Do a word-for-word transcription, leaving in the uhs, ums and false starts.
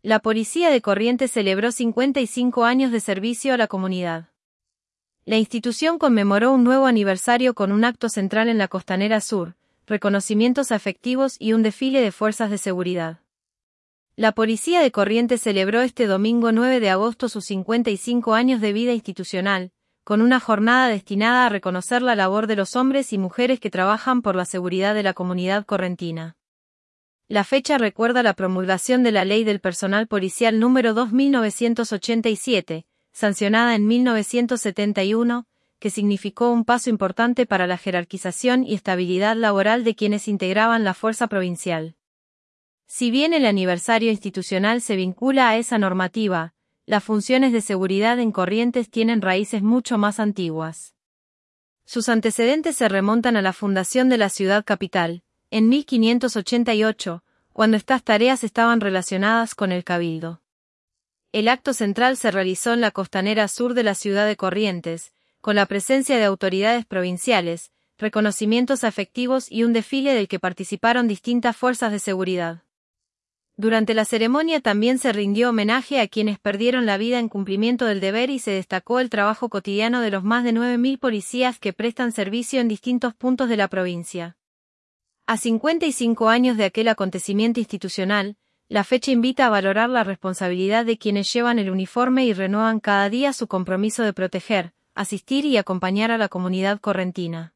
La Policía de Corrientes celebró cincuenta y cinco años de servicio a la comunidad. La institución conmemoró un nuevo aniversario con un acto central en la Costanera Sur, reconocimientos afectivos y un desfile de fuerzas de seguridad. La Policía de Corrientes celebró este domingo nueve de agosto sus cincuenta y cinco años de vida institucional, con una jornada destinada a reconocer la labor de los hombres y mujeres que trabajan por la seguridad de la comunidad correntina. La fecha recuerda la promulgación de la Ley del Personal Policial número dos mil novecientos ochenta y siete, sancionada en mil novecientos setenta y uno, que significó un paso importante para la jerarquización y estabilidad laboral de quienes integraban la fuerza provincial. Si bien el aniversario institucional se vincula a esa normativa, las funciones de seguridad en Corrientes tienen raíces mucho más antiguas. Sus antecedentes se remontan a la fundación de la ciudad capital, en mil quinientos ochenta y ocho, cuando estas tareas estaban relacionadas con el cabildo. El acto central se realizó en la costanera sur de la ciudad de Corrientes, con la presencia de autoridades provinciales, reconocimientos afectivos y un desfile del que participaron distintas fuerzas de seguridad. Durante la ceremonia también se rindió homenaje a quienes perdieron la vida en cumplimiento del deber y se destacó el trabajo cotidiano de los más de nueve mil policías que prestan servicio en distintos puntos de la provincia. A cincuenta y cinco años de aquel acontecimiento institucional, la fecha invita a valorar la responsabilidad de quienes llevan el uniforme y renuevan cada día su compromiso de proteger, asistir y acompañar a la comunidad correntina.